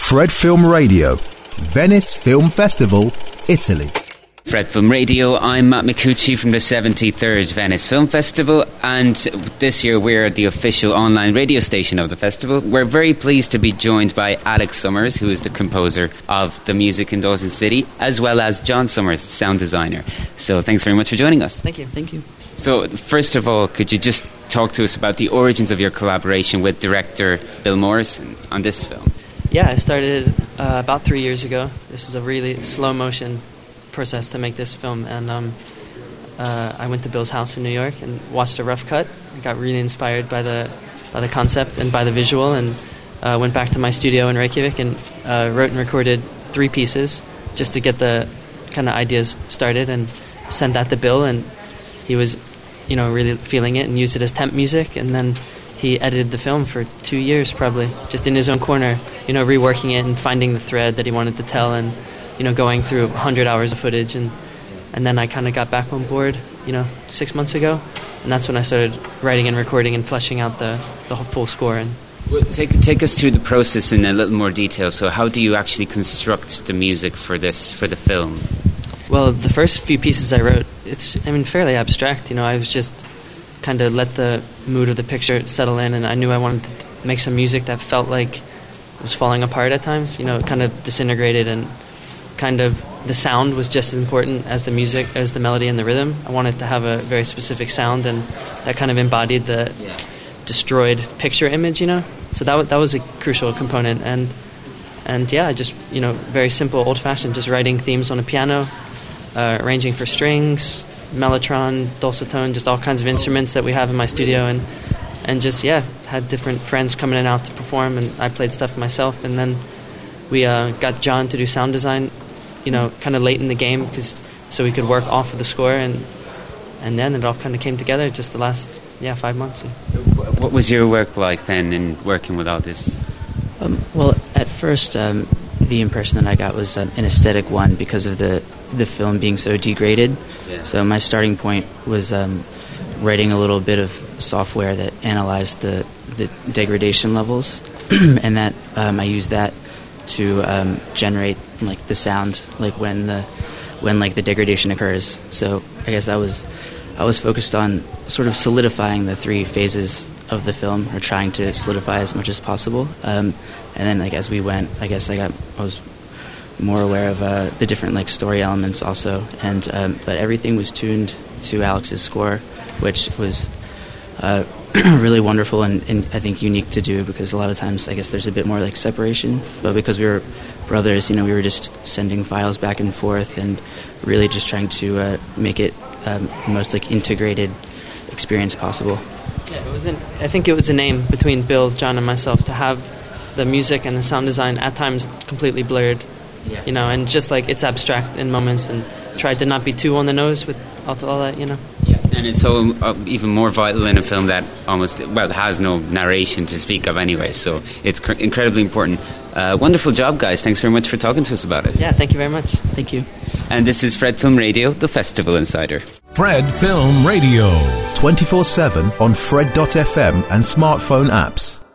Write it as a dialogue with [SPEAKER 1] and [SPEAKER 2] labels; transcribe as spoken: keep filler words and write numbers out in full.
[SPEAKER 1] Fred Film Radio, Venice Film Festival, Italy.
[SPEAKER 2] Fred Film Radio, I'm Matt Micucci from the seventy-third Venice Film Festival, and this year we're the official online radio station of the festival. We're very pleased to be joined by Alex Summers, who is the composer of the music in Dawson City, as well as John Summers, sound designer. So thanks very much for joining us.
[SPEAKER 3] Thank you. Thank you.
[SPEAKER 2] So first of all, could you just talk to us about the origins of your collaboration with director Bill Morrison on this film?
[SPEAKER 3] Yeah, I started uh, about three years ago. This is a really slow motion process to make this film, and um, uh, I went to Bill's house in New York and watched a rough cut. I got really inspired by the by the concept and by the visual, and uh, went back to my studio in Reykjavik and uh, wrote and recorded three pieces just to get the kind of ideas started, and sent that to Bill, and he was, you know, really feeling it and used it as temp music, and then he edited the film for two years probably, just in his own corner, you know, reworking it and finding the thread that he wanted to tell, and you know, going through one hundred hours of footage, and and then I kind of got back on board, you know, six months ago, and that's when I started writing and recording and fleshing out the, the whole full score. And
[SPEAKER 2] well, take take us through the process in a little more detail. So how do you actually construct the music for this, for the film?
[SPEAKER 3] Well, the first few pieces I wrote, it's, I mean, fairly abstract, you know, I was just kind of let the mood of the picture settle in, and I knew I wanted to make some music that felt like it was falling apart at times, you know, kind of disintegrated, and kind of the sound was just as important as the music, as the melody and the rhythm. I wanted to have a very specific sound, and that kind of embodied the yeah. destroyed picture image, you know. So that w- that was a crucial component, and and yeah, just, you know, very simple, old-fashioned, just writing themes on a piano, uh, arranging for strings, mellotron, dulcitone, just all kinds of instruments that we have in my studio, and and just yeah, had different friends coming in and out to perform, and I played stuff myself, and then we uh, got John to do sound design, you know, kind of late in the game, because so we could work off of the score, and and then it all kind of came together just the last yeah five months.
[SPEAKER 2] What was your work like then in working with all this?
[SPEAKER 4] Um, well, at first, um, the impression that I got was um, an aesthetic one because of the the film being so degraded. Yeah. So my starting point was um, writing a little bit of software that analyzed the the degradation levels, and that um, I used that to um, generate like the sound, like when the when like the degradation occurs. So I guess I was I was focused on sort of solidifying the three phases of the film, or trying to solidify as much as possible. Um, and then like as we went, I guess I got I was more aware of uh, the different like story elements also. And um, but everything was tuned to Alex's score, which was Uh, really wonderful and, and I think unique to do, because a lot of times I guess there's a bit more like separation, but because we were brothers, you know, we were just sending files back and forth and really just trying to uh, make it um, the most like integrated experience possible.
[SPEAKER 3] Yeah, it was an, I think it was a name between Bill, John, and myself to have the music and the sound design at times completely blurred, yeah. you know, and just like it's abstract in moments, and tried to not be too on the nose with all, all that, you know.
[SPEAKER 2] Yeah. And it's so uh, even more vital in a film that almost, well, has no narration to speak of anyway, so it's cr- incredibly important. Uh, wonderful job, guys. Thanks very much for talking to us about it.
[SPEAKER 3] Yeah, thank you very much.
[SPEAKER 4] Thank you.
[SPEAKER 2] And this is Fred Film Radio, the Festival Insider.
[SPEAKER 1] Fred Film Radio, twenty-four seven on Fred dot f m and smartphone apps.